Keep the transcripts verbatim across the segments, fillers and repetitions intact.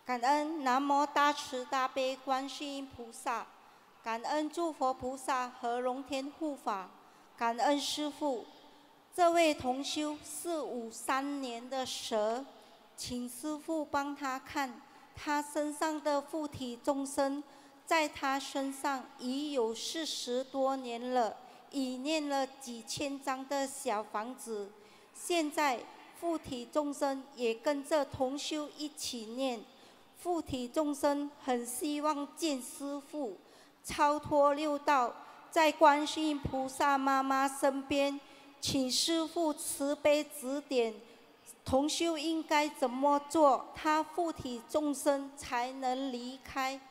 感恩南无大慈大悲观世音菩萨，感恩诸佛菩萨和龙天护法，感恩师父。这位同修四五三年的蛇，请师父帮他看他身上的附体众生，在他身上已有四十多年了，已念了几千张的小房子，现在附体众生也跟着同修一起念。附体众生很希望见师父，超脱六道，在观世音菩萨妈妈身边，请师父慈悲指点，同修应该怎么做，他附体众生才能离开？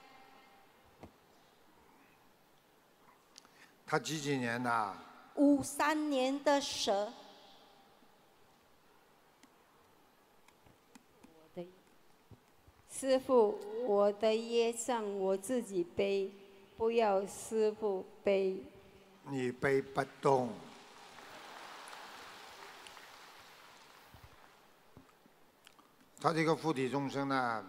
他几几年的？ 五三年的蛇。 师父，我的业障我自己背，不要师父背。 你背不动。他这个附体众生呢，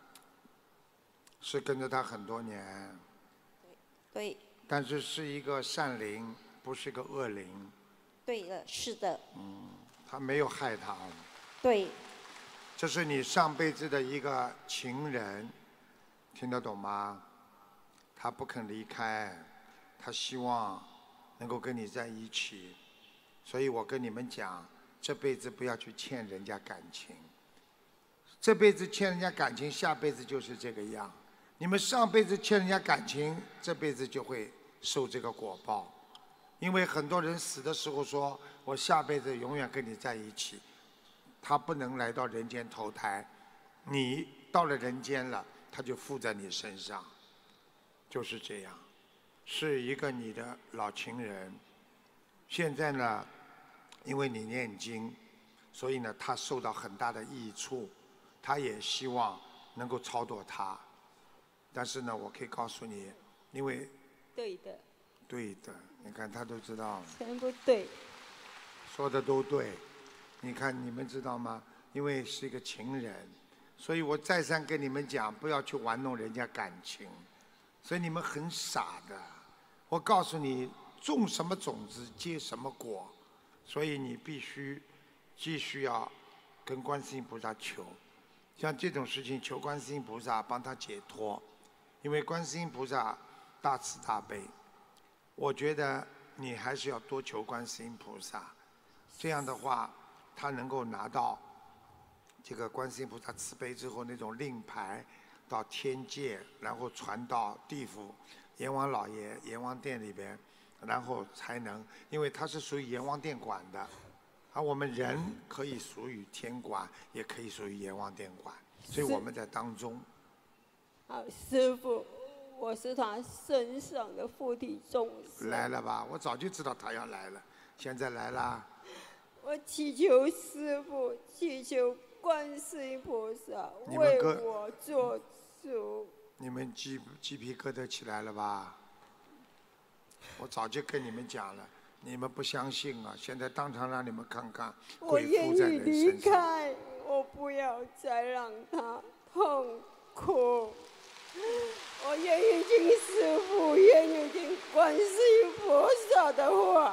是跟着他很多年。 对。 但是是一个善灵，不是个恶灵。 对了，是的。 嗯，他没有害他。 对。 这是你上辈子的一个情人，听得懂吗？他不肯离开，他希望能够跟你在一起，所以我跟你们讲，这辈子不要去欠人家感情。这辈子欠人家感情，下辈子就是这个样。你们上辈子欠人家感情，这辈子就会受这个果报。因为很多人死的时候说，我下辈子永远跟你在一起。他不能来到人间投胎，你到了人间了，他就附在你身上，就是这样，是一个你的老情人。现在呢，因为你念经，所以呢，他受到很大的益处，他也希望能够超度他。但是呢，我可以告诉你，因为对的， 对的，你看他都知道， 全部对， 说的都对。你看，你们知道吗？因为是一个情人，所以我再三跟你们讲，不要去玩弄人家感情。所以你们很傻的。我告诉你，种什么种子结什么果，所以你必须继续要跟观世音菩萨求。像这种事情，求观世音菩萨帮他解脱，因为观世音菩萨大慈大悲。我觉得你还是要多求观世音菩萨，这样的话。他能够拿到这个观世音菩萨慈悲之后那种令牌，到天界，然后传到地府，阎王老爷阎王殿里边，然后才能，因为他是属于阎王殿管的，而我们人可以属于天管，也可以属于阎王殿管，所以我们在当中。 好，师父，我是他身上的附体众生。 来了吧？我早就知道他要来了，现在来啦。 我祈求师父，祈求观世音菩萨为我做主。 你们鸡鸡皮疙瘩起来了吧？我早就跟你们讲了，你们不相信啊！现在当场让你们看看，鬼附在人身上。 我愿意离开，我不要再让他痛苦。我愿意听师父，愿意听观世音菩萨的话。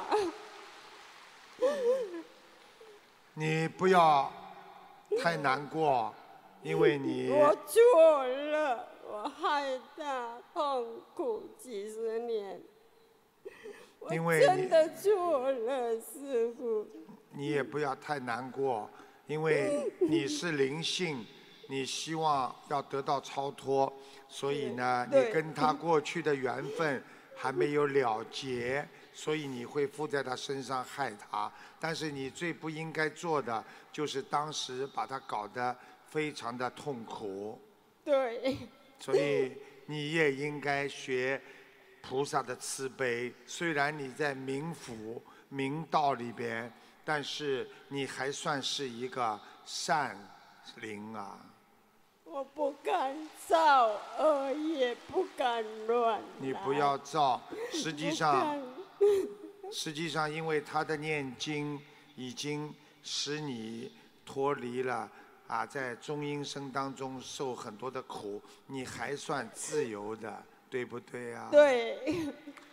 你不要太难过，因为你我错了，我害他痛苦几十年，我真的错了，师父。 你也不要太难过，因为你是灵性，你希望要得到超脱，所以呢，你跟他过去的缘分还没有了结。所以你会附在他身上害他，但是你最不应该做的就是当时把他搞得非常的痛苦。 对。 所以你也应该学菩萨的慈悲。虽然你在冥府冥道里边，但是你还算是一个善灵啊。 我不敢造恶，也不敢乱来。 你不要造，实际上。实际上，因为他的念经已经使你脱离了啊，在中阴身当中受很多的苦，你还算自由的，对不对啊？ 对。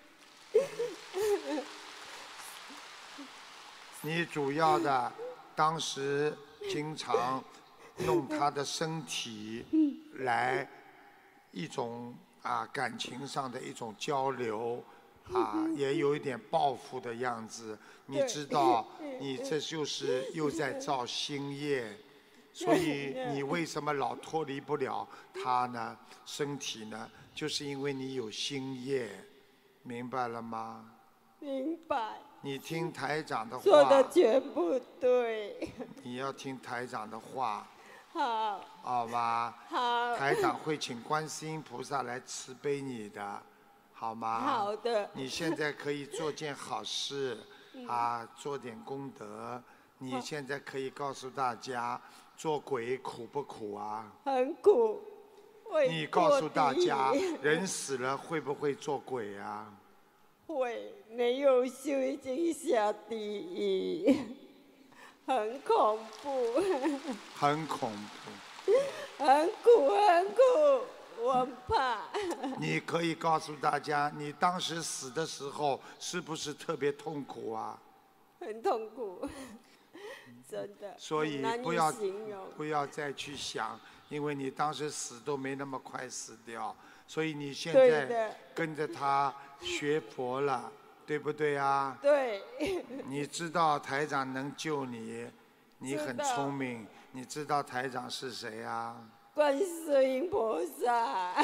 你主要的当时经常弄他的身体来一种啊感情上的一种交流。啊，也有一点报复的样子，你知道，你这就是又在造新业，所以你为什么老脱离不了他呢？身体呢，就是因为你有新业，明白了吗？ 明白。 你听台长的话。 说的全部对。 你要听台长的话。 好。 好吧。 好。 台长会请观世音菩萨来慈悲你的。好吗？ 好的。 你现在可以做件好事，啊，做点功德。你现在可以告诉大家，做鬼苦不苦啊？ 很苦。 你告诉大家，人死了会不会做鬼啊？ 会，没有修已经下地狱，很恐怖。 很恐怖。 很苦，很苦。我怕。 你可以告诉大家，你当时死的时候是不是特别痛苦啊？ 很痛苦，真的。 所以不要不要再去想，因为你当时死都没那么快死掉，所以你现在跟着他学佛了，对不对啊？ 对。 你知道台长能救你，你很聪明，你知道台长是谁啊？ 观世音菩萨。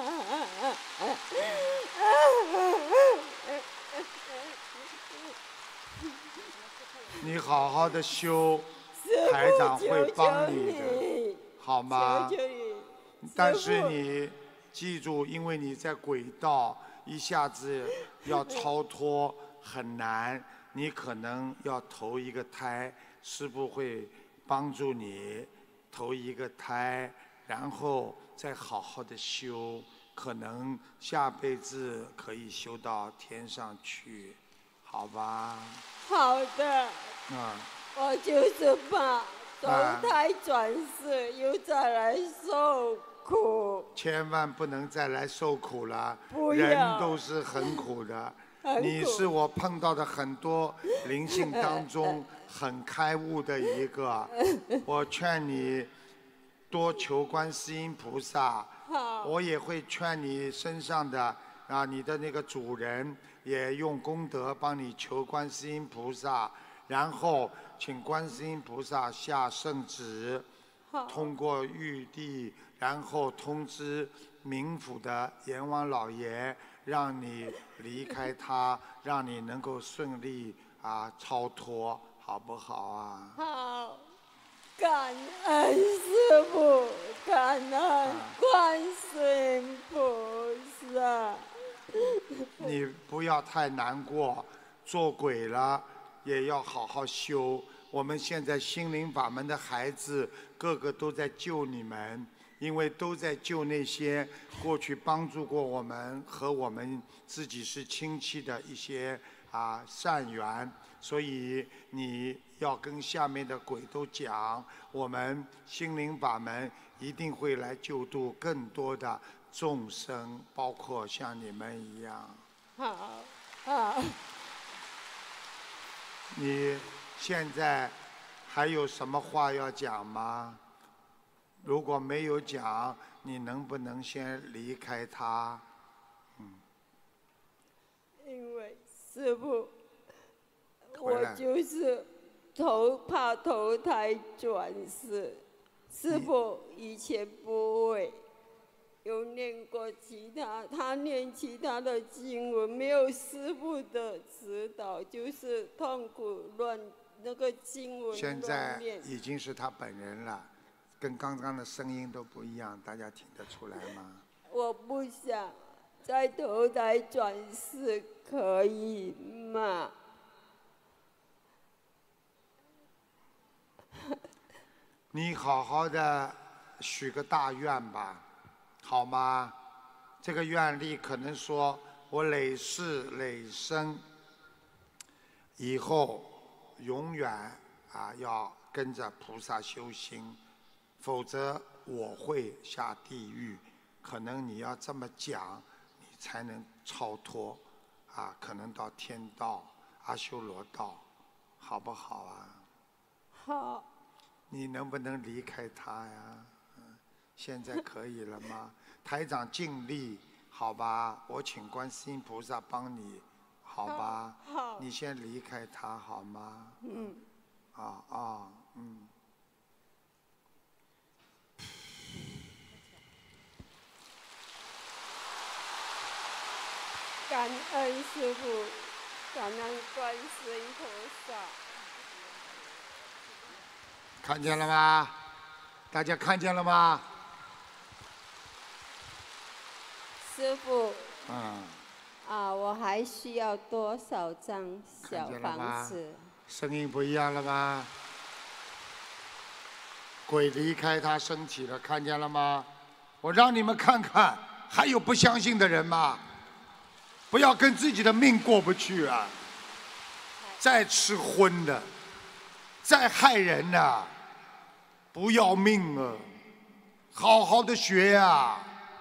你好好的修，台长会帮你的，好吗？ 求求你。 但是你记住，因为你在轨道，一下子要超脱很难，你可能要投一个胎，师父会帮助你投一个胎。然后再好好的修，可能下辈子可以修到天上去，好吧？ 好的。 嗯。 我就是怕投胎转世又再来受苦。 千万不能再来受苦了， 不要。 人都是很苦的。你是我碰到的很多灵性当中很开悟的一个，我劝你。多求观世音菩萨，我也会劝你身上的啊，你的那个主人也用功德帮你求观世音菩萨，然后请观世音菩萨下圣旨，通过玉帝，然后通知冥府的阎王老爷，让你离开他，让你能够顺利啊超脱，好不好啊？ 好。感恩师父，感恩观世音菩萨。 你不要太难过，做鬼了也要好好修。我们现在心灵法门的孩子，个个都在救你们，因为都在救那些过去帮助过我们和我们自己是亲戚的一些啊善缘，所以你要跟下面的鬼都讲，我们心灵法门一定会来救度更多的众生，包括像你们一样。 好，好。 你现在还有什么话要讲吗？如果没有讲，你能不能先离开他？嗯。 因为师父，我就是投怕投胎转世，师父以前不会，有念过其他，他念其他的经文，没有师父的指导，就是痛苦乱那个经文乱念。 现在已经是他本人了，跟刚刚的声音都不一样，大家听得出来吗？ 我不想再投胎转世，可以吗？ 你好好的许个大愿吧，好吗？这个愿力可能说，我累世累生，以后永远啊要跟着菩萨修心， 否则我会下地狱。可能你要这么讲，你才能超脱，啊，可能到天道、阿修罗道，好不好啊？ 好。 你能不能离开他呀？嗯，现在可以了吗？台长尽力，好吧？我请观世音菩萨帮你，好吧？ 好。好你先离开他好吗？ 嗯。 啊啊，嗯。 感恩师父，感恩观世音菩萨。 看见了吗？大家看见了吗？ 师父。 嗯。 啊，我还需要多少张小房子？ 声音不一样了吧？鬼离开他身体了，看见了吗？我让你们看看，还有不相信的人吗？不要跟自己的命过不去啊！再吃荤的，再害人呐、啊，不要命啊！好好的学呀、啊！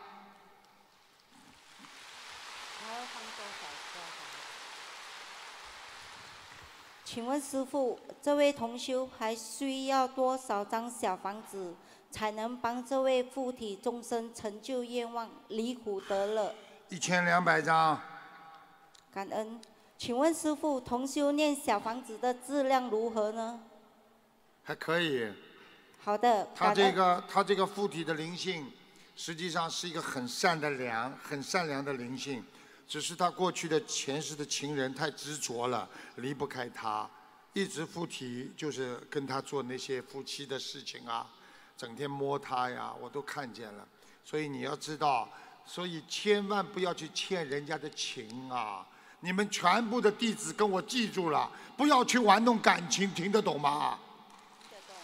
请问师父，这位同修还需要多少张小房子，才能帮这位附体众生成就愿望，离苦得乐？ 一千两百张。 感恩。请问师父，同修念小房子的质量如何呢？ 还可以。 好的。 他这个他这个附体的灵性，实际上是一个很善的良、很善良的灵性。只是他过去的前世的情人太执着了，离不开他，一直附体，就是跟他做那些夫妻的事情啊，整天摸他呀，我都看见了。所以你要知道，所以千万不要去欠人家的情啊！你们全部的弟子跟我记住了，不要去玩弄感情，听得懂吗？ 听得懂。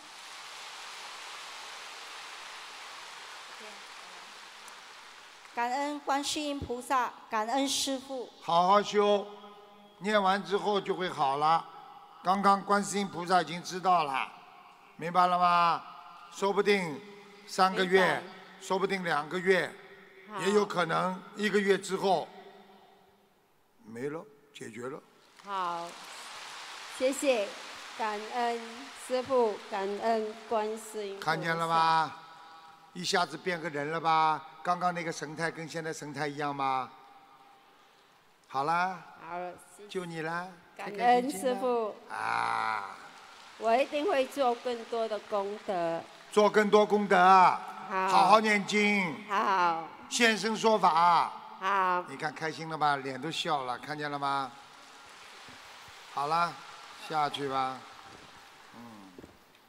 感恩观世音菩萨，感恩师父。 好好修，念完之后就会好了。刚刚观世音菩萨已经知道了，明白了吗？说不定三个月，说不定两个月，也有可能一个月之后没了，解决了。 好，谢谢，感恩师父，感恩观世音菩萨。 看见了吗？一下子变个人了吧？刚刚那个神态跟现在神态一样吗？好啦， 好了， 就你啦， 感恩师父啊！ 我一定会做更多的功德， 做更多功德， 好， 好好念经， 好， 现身说法， 好。 你看开心了吧？脸都笑了，看见了吗？好了，下去吧。